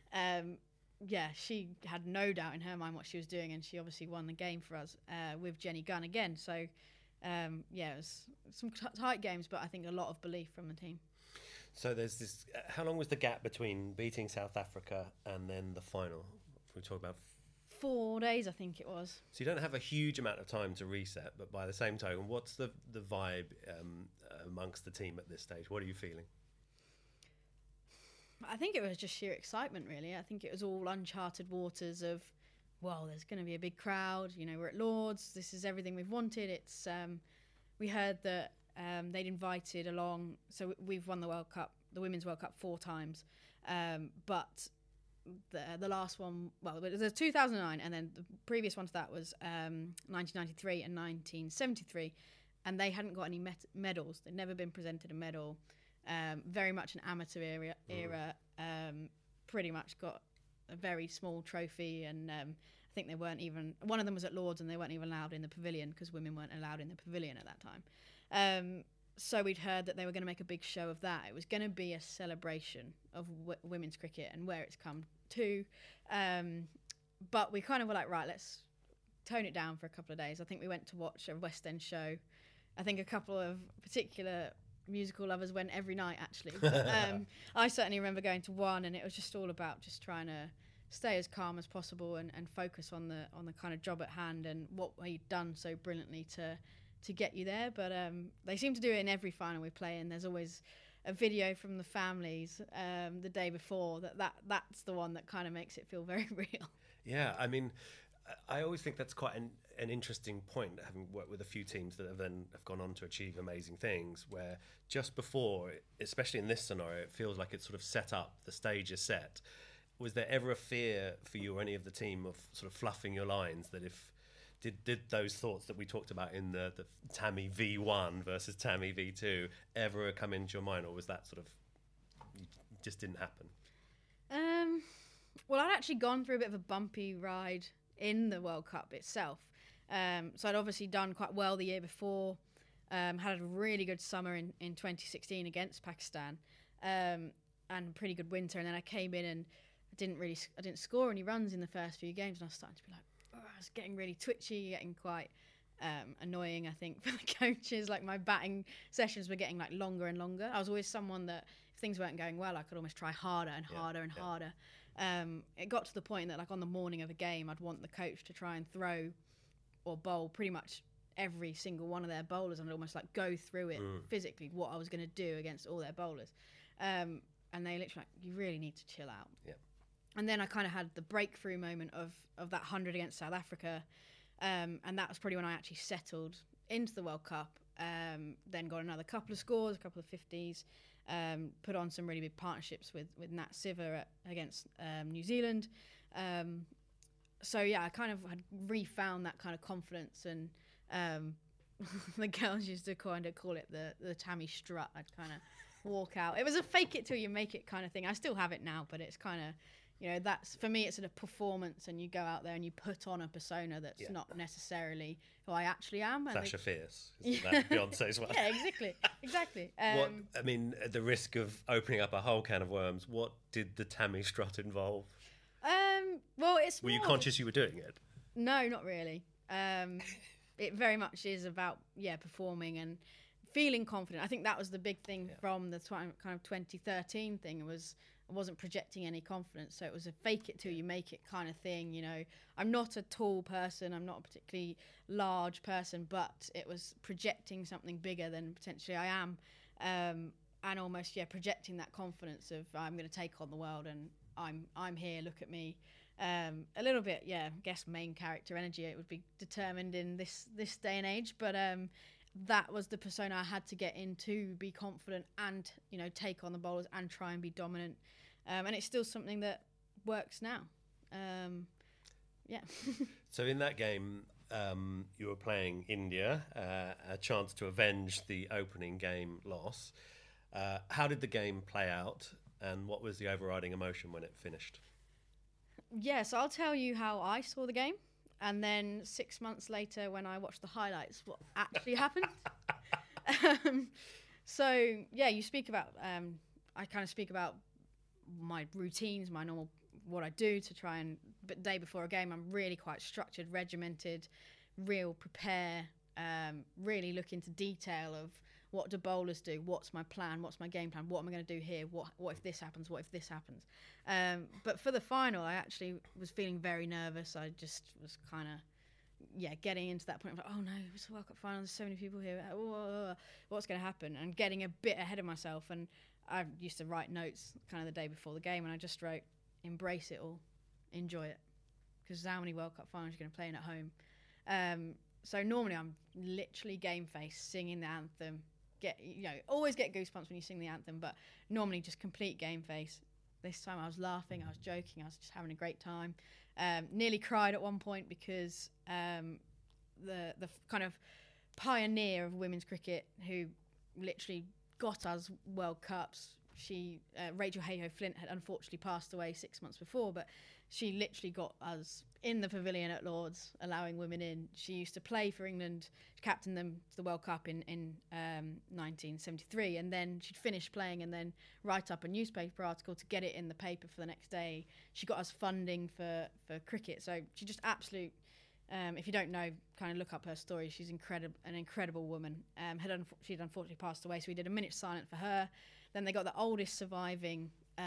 she had no doubt in her mind what she was doing, and she obviously won the game for us with Jenny Gunn again. So it was some tight games, but I think a lot of belief from the team. So there's this. How long was the gap between beating South Africa and then the final? We talk about 4 days, I think it was. So you don't have a huge amount of time to reset, but by the same token, what's the vibe amongst the team at this stage? What are you feeling? I think it was just sheer excitement, really. I think it was all uncharted waters of, well, there's going to be a big crowd. You know, we're at Lord's. This is everything we've wanted. It's we heard that they'd invited along. So we've won the World Cup, the Women's World Cup 4 times, but the last one, well, there's 2009, and then the previous one to that was 1993 and 1973, and they hadn't got any medals. They'd never been presented a medal. Very much an amateur era. Pretty much got a very small trophy, and I think they weren't even, one of them was at Lord's and they weren't even allowed in the pavilion because women weren't allowed in the pavilion at that time. So we'd heard that they were going to make a big show of that. It was going to be a celebration of women's cricket and where it's come to. But we kind of were like, right, let's tone it down for a couple of days. I think we went to watch a West End show. I think a couple of particular musical lovers went every night, actually. But, I certainly remember going to one, and it was just all about just trying to stay as calm as possible and focus on the kind of job at hand and what we'd done so brilliantly to get you there. But they seem to do it in every final we play in. There's always a video from the families the day before that's the one that kind of makes it feel very real. Yeah, I mean, I always think that's quite an interesting point, having worked with a few teams that have gone on to achieve amazing things, where just before, especially in this scenario, it feels like it's sort of set up, the stage is set. Was there ever a fear for you or any of the team of sort of fluffing your lines, that if did those thoughts that we talked about in the Tammy V1 versus Tammy V2 ever come into your mind, or was that sort of just didn't happen? Well, I'd actually gone through a bit of a bumpy ride in the World Cup itself. So I'd obviously done quite well the year before, had a really good summer in 2016 against Pakistan, and a pretty good winter. And then I came in and I didn't score any runs in the first few games, and I was starting to be like, I was getting really twitchy, getting quite annoying, I think, for the coaches. Like, my batting sessions were getting like longer and longer. I was always someone that if things weren't going well, I could almost try harder and harder and harder. It got to the point that, like, on the morning of a game, I'd want the coach to try and throw or bowl pretty much every single one of their bowlers, and I'd almost like go through it physically, what I was going to do against all their bowlers. And they literally like, you really need to chill out. Yeah. And then I kind of had the breakthrough moment of that 100 against South Africa. And that was probably when I actually settled into the World Cup. Then got another couple of scores, a couple of 50s. Put on some really big partnerships with Nat Siver against New Zealand. So yeah, I kind of had refound that kind of confidence, and the girls used to kind of call it the Tammy strut. I'd kind of walk out. It was a fake it till you make it kind of thing. I still have it now, but it's kind of, you know, that's, for me, it's a performance, and you go out there and you put on a persona that's not necessarily who I actually am. Sasha Fierce, isn't that Beyonce's one? Yeah, exactly. I mean, at the risk of opening up a whole can of worms, what did the Tammy strut involve? Well, it's Were you conscious you were doing it? No, not really. It very much is about, performing and feeling confident. I think that was the big thing from the kind of 2013 thing. I wasn't projecting any confidence, so it was a fake it till you make it kind of thing. You know, I'm not a tall person, I'm not a particularly large person, but it was projecting something bigger than potentially I am, and almost projecting that confidence of, I'm going to take on the world, and I'm here, look at me. A little bit, I guess main character energy, it would be determined in this day and age, but that was the persona I had to get into, be confident and, you know, take on the bowlers and try and be dominant. And it's still something that works now. So in that game, you were playing India, a chance to avenge the opening game loss. How did the game play out, and what was the overriding emotion when it finished? Yes, I'll tell you how I saw the game, and then 6 months later, when I watched the highlights, what actually happened. So yeah, you speak about. I kind of speak about my routines, my normal what I do to try and. But day before a game, I'm really quite structured, regimented, real prepare. Really look into detail of what do bowlers do, what's my plan, what's my game plan, what am I going to do here, what if this happens, what if this happens. But for the final, I actually was feeling very nervous. I just was kind of getting into that point of like, oh no, it's a World Cup final, there's so many people here, what's going to happen, and getting a bit ahead of myself. And I used to write notes kind of the day before the game, and I just wrote, embrace it all, enjoy it, because how many World Cup finals you're going to play in at home. So normally I'm literally game face, singing the anthem, always get goosebumps when you sing the anthem, but normally just complete game face. This time I was laughing, I was joking, I was just having a great time. Nearly cried at one point because the kind of pioneer of women's cricket, who literally got us World Cups, Rachel Hayhoe-Flint had unfortunately passed away 6 months before, but she literally got us in the pavilion at Lord's, allowing women in. She used to play for England, captained them to the World Cup in 1973, and then she'd finish playing and then write up a newspaper article to get it in the paper for the next day. She got us funding for cricket, so she just absolute. If you don't know, kind of look up her story. She's an incredible woman. She'd unfortunately passed away, so we did a minute silent for her. Then they got the oldest surviving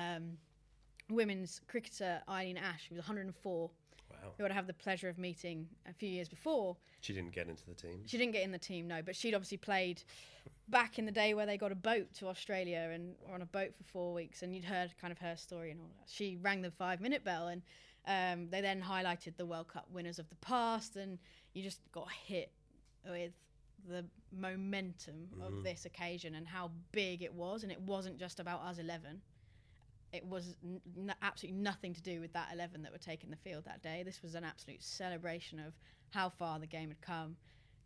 women's cricketer, Eileen Ash, who was 104. Wow. Who I'd have the pleasure of meeting a few years before. She didn't get into the team? She didn't get in the team, no, but she'd obviously played back in the day where they got a boat to Australia and were on a boat for 4 weeks, and you'd heard kind of her story and all that. She rang the 5-minute bell, and they then highlighted the World Cup winners of the past, and you just got hit with the momentum of this occasion and how big it was. And it wasn't just about us 11. It was absolutely nothing to do with that 11 that were taking the field that day. This was an absolute celebration of how far the game had come.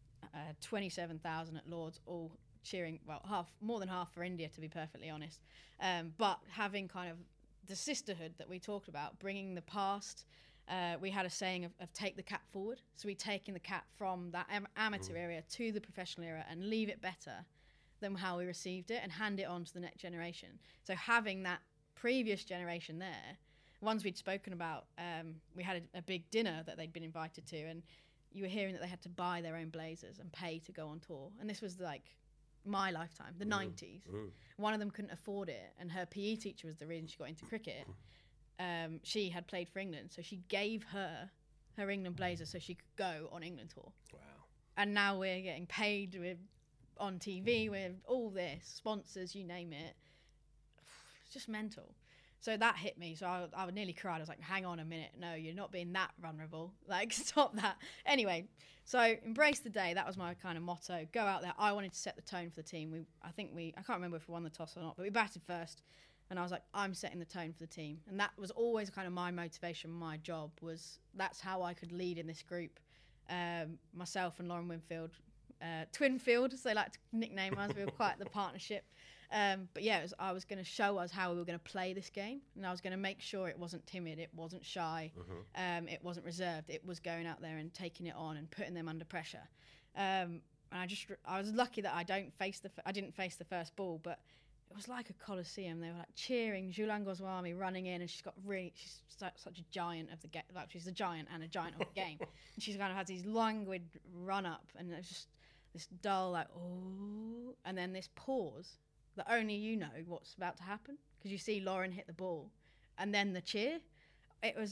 27,000 at Lord's, all cheering, well, more than half for India, to be perfectly honest. But having kind of the sisterhood that we talked about, bringing the past. We had a saying of take the cap forward. So we're taking the cap from that amateur area to the professional era and leave it better than how we received it and hand it on to the next generation. So having that previous generation there, ones we'd spoken about, we had a big dinner that they'd been invited to, and you were hearing that they had to buy their own blazers and pay to go on tour. And this was like my lifetime, the 90s. One of them couldn't afford it, and her PE teacher was the reason she got into cricket. She had played for England, so she gave her England blazer so she could go on England tour. Wow. And now we're getting paid, we're on TV, with all this, sponsors, you name it. It's just mental. So that hit me. So I nearly cried. I was like, hang on a minute. No, you're not being that vulnerable. Like, stop that. Anyway, so embrace the day. That was my kind of motto. Go out there. I wanted to set the tone for the team. I can't remember if we won the toss or not, but we batted first. And I was like, I'm setting the tone for the team. And that was always kind of my motivation, my job, was that's how I could lead in this group. Myself and Lauren Winfield, Twinfield, as they like to nickname us. We were quite the partnership. But yeah, I was going to show us how we were going to play this game. And I was going to make sure it wasn't timid, it wasn't shy, it wasn't reserved. It was going out there and taking it on and putting them under pressure. And I was lucky that I didn't face the first ball, but it was like a coliseum. They were like cheering. Julan Goswami running in, and she's such a giant of the game. Like, she's a giant and a giant of the game. And she's kind of had these languid run up, and it was just this dull, like, oh, and then this pause that only you know what's about to happen, because you see Lauren hit the ball, and then the cheer. It was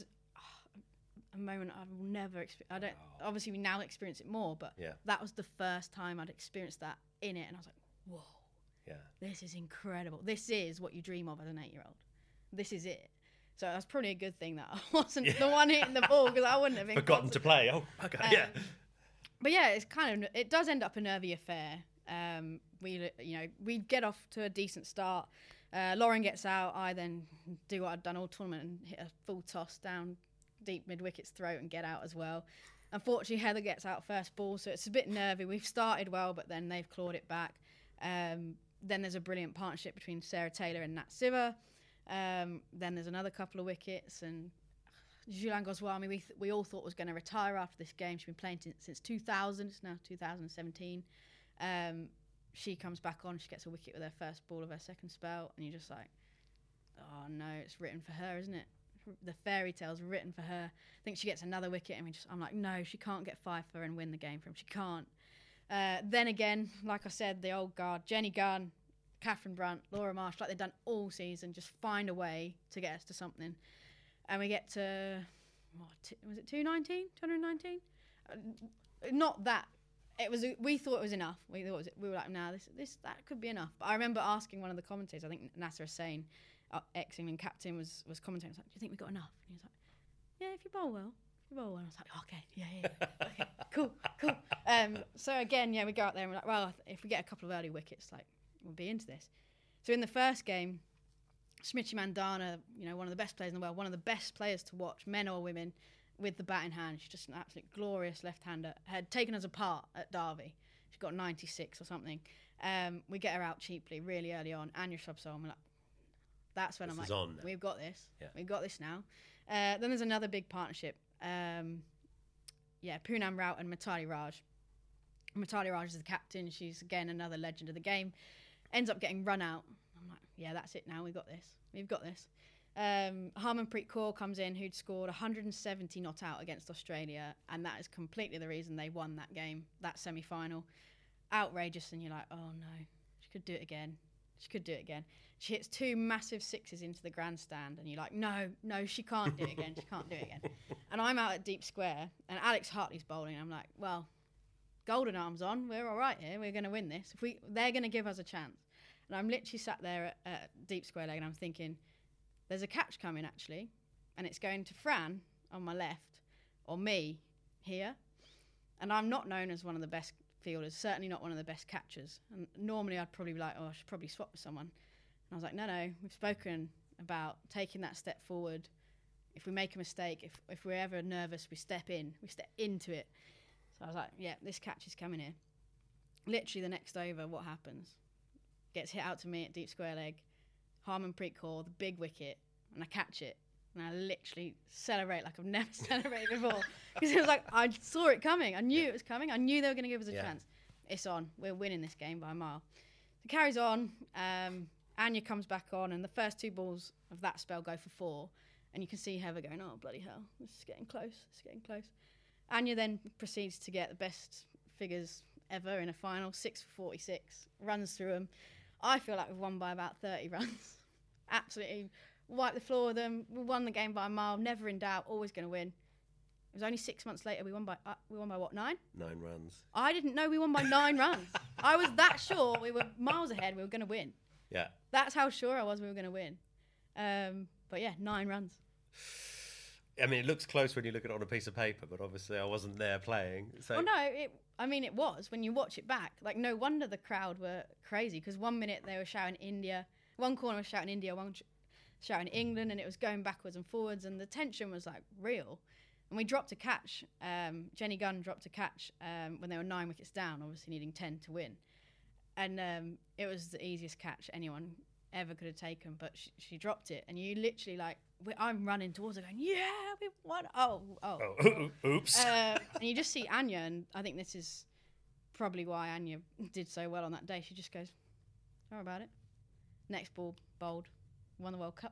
a moment I will never experience. Obviously we now experience it more, but that was the first time I'd experienced that in it, and I was like, whoa. Yeah. This is incredible. This is what you dream of as an 8-year-old. This is it. So that's probably a good thing that I wasn't the one hitting the ball, because I wouldn't have been forgotten to play. Oh, okay, But yeah, it does end up a nervy affair. We get off to a decent start. Lauren gets out. I then do what I'd done all tournament and hit a full toss down deep mid wicket's throat and get out as well. Unfortunately, Heather gets out first ball, so it's a bit nervy. We've started well, but then they've clawed it back. Then there's a brilliant partnership between Sarah Taylor and Nat Siver. Then there's another couple of wickets, and Julian Goswami, we all thought was going to retire after this game. She's been playing since 2000. It's now 2017. She comes back on. She gets a wicket with her first ball of her second spell, and you're just like, oh no, it's written for her, isn't it? The fairy tale's written for her. I think she gets another wicket, and I'm like, no, she can't get Pfeiffer and win the game for him. She can't. Then again, like I said, the old guard, Jenny Gunn, Catherine Brunt, Laura Marsh, like they've done all season, just find a way to get us to something. And we get to, was it 219? Not that. It was. We thought it was enough. We were like, nah, that could be enough. But I remember asking one of the commentators, I think Nasser Hussain, ex-England captain, was commentating. I was like, do you think we got enough? And he was like, yeah, if you bowl well. I was like, okay, yeah. Okay, cool. So again, we go out there and we're like, well, if we get a couple of early wickets, like, we'll be into this. So in the first game, Smriti Mandana, one of the best players in the world, one of the best players to watch, men or women, with the bat in hand. She's just an absolute glorious left-hander. Had taken us apart at Derby. She got 96 or something. We get her out cheaply really early on. Anya Shrubsole, and we're like, that's when I'm like, we've got this. Yeah. We've got this now. Then there's another big partnership. Poonam Rao and Mitali Raj. Mitali Raj is the captain. She's, again, another legend of the game. Ends up getting run out. I'm like, yeah, that's it now. We've got this. Harmanpreet Kaur comes in, who'd scored 170 not out against Australia, and that is completely the reason they won that game, that semi-final. Outrageous, and you're like, oh no, she could do it again. She hits 2 massive sixes into the grandstand, and you're like, no, she can't do it again. And I'm out at deep square, and Alex Hartley's bowling, and I'm like, well, golden arms on, we're all right here, we're going to win this. They're going to give us a chance. And I'm literally sat there at deep square leg, and I'm thinking, there's a catch coming, actually, and it's going to Fran on my left, or me here. And I'm not known as one of the best fielders, certainly not one of the best catchers. And normally I'd probably be like, I should probably swap with someone. And I was like, no, we've spoken about taking that step forward. If we make a mistake, if we're ever nervous, we step into it. So I was like, yeah, this catch is coming here. Literally the next over, what happens? Gets hit out to me at deep square leg. Harmanpreet Kaur, the big wicket, and I catch it. And I literally celebrate like I've never celebrated before. Because it was like, I saw it coming. I knew it was coming. I knew they were going to give us a chance. It's on. We're winning this game by a mile. It carries on. Anya comes back on, and the first 2 balls of that spell go for 4. And you can see Heather going, oh, bloody hell, this is getting close. Anya then proceeds to get the best figures ever in a final, 6 for 46, runs through them. I feel like we've won by about 30 runs. Absolutely wiped the floor with them. We won the game by a mile, never in doubt, always going to win. It was only 6 months later, we won by what, 9? 9 runs. I didn't know we won by 9 runs. I was that sure we were miles ahead, we were going to win. Yeah. That's how sure I was we were going to win. But yeah, 9 runs. I mean, it looks close when you look at it on a piece of paper, but obviously I wasn't there playing. So. Well, no, it was when you watch it back. Like, no wonder the crowd were crazy, because 1 minute they were shouting India, one corner was shouting India, one shouting England, and it was going backwards and forwards, and the tension was like real. And we dropped a catch. Jenny Gunn dropped a catch when they were 9 wickets down, obviously needing 10 to win. And it was the easiest catch anyone ever could have taken, but she dropped it, and you literally like, I'm running towards her going, yeah, we won. Oops. And you just see Anya, and I think this is probably why Anya did so well on that day. She just goes, sorry about it. Next ball, bowled, won the World Cup.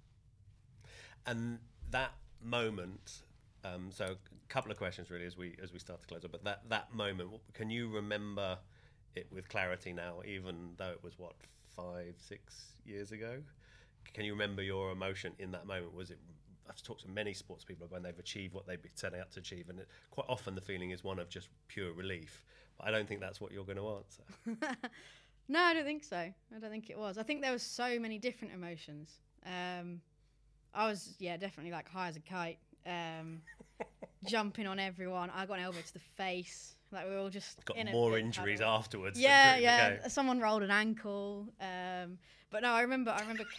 And that moment, so a couple of questions really as we start to close up, but that moment, can you remember it with clarity now, even though it was 5-6 years ago? Can you remember your emotion in that moment? Was it? I've talked to many sports people when they've achieved what they've been setting out to achieve, and quite often the feeling is one of just pure relief. But I don't think that's what you're going to answer. No, I don't think so. I don't think it was. I think there was so many different emotions. I was, definitely like high as a kite, jumping on everyone. I got an elbow to the face. Like, we were all just got more injuries afterwards. Yeah. Someone rolled an ankle. But no, I remember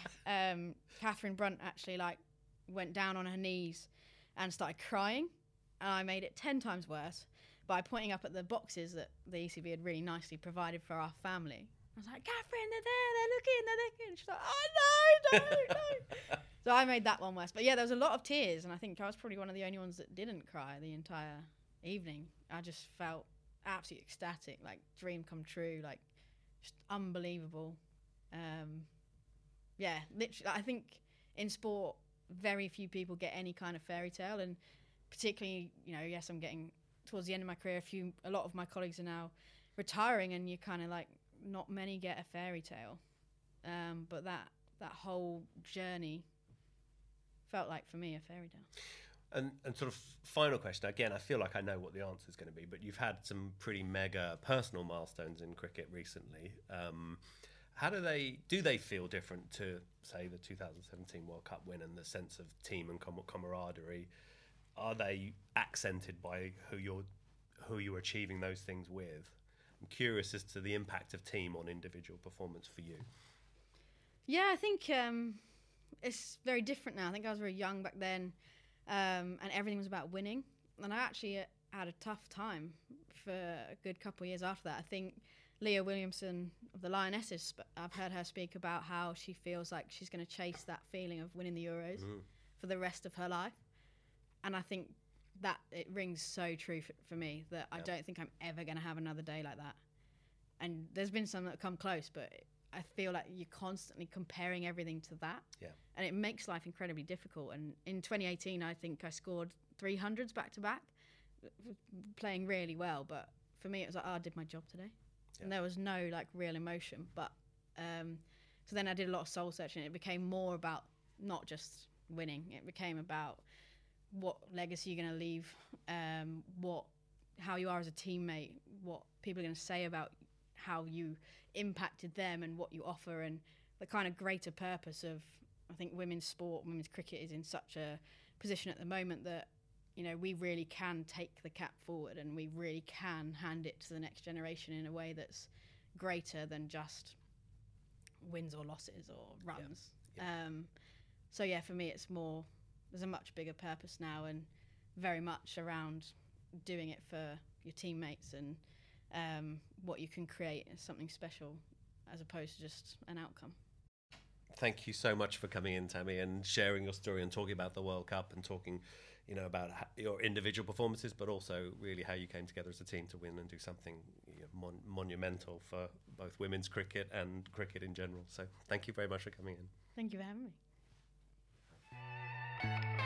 Catherine Brunt actually like went down on her knees and started crying. and I made it 10 times worse by pointing up at the boxes that the ECB had really nicely provided for our family. I was like, Catherine, they're looking. She's like, oh no, no. So I made that one worse. But yeah, there was a lot of tears, and I think I was probably one of the only ones that didn't cry the entire evening. I just felt absolutely ecstatic, like dream come true, like just unbelievable. Yeah, literally, I think in sport, very few people get any kind of fairy tale, and particularly, yes, I'm getting towards the end of my career. A lot of my colleagues are now retiring, and you kind of like, not many get a fairy tale. But that whole journey felt like, for me, a fairy tale. And sort of final question, again, I feel like I know what the answer is going to be, but you've had some pretty mega personal milestones in cricket recently. How do they feel different to, say, the 2017 World Cup win and the sense of team and camaraderie? Are they accented by who you're achieving those things with? I'm curious as to the impact of team on individual performance for you. Yeah, I think it's very different now. I think I was very young back then, and everything was about winning. And I actually had a tough time for a good couple of years after that. I think Leah Williamson of the Lionesses, I've heard her speak about how she feels like she's going to chase that feeling of winning the Euros for the rest of her life. And I think that it rings so true for me that I don't think I'm ever going to have another day like that. And there's been some that have come close, but I feel like you're constantly comparing everything to that. Yeah. And it makes life incredibly difficult. And in 2018, I think I scored 300s back to back, playing really well. But for me, it was like, I did my job today. Yeah. And there was no like real emotion. But so then I did a lot of soul searching. It became more about not just winning. It became about what legacy you're going to leave, how you are as a teammate, what people are going to say about how you impacted them and what you offer, and the kind of greater purpose of, I think, women's sport, women's cricket is in such a position at the moment that, we really can take the cap forward and we really can hand it to the next generation in a way that's greater than just wins or losses or runs. Yeah. So yeah, for me, it's more, there's a much bigger purpose now, and very much around doing it for your teammates and what you can create as something special as opposed to just an outcome. Thank you so much for coming in, Tammy, and sharing your story and talking about the World Cup and talking, about your individual performances, but also really how you came together as a team to win and do something monumental for both women's cricket and cricket in general. So thank you very much for coming in. Thank you for having me.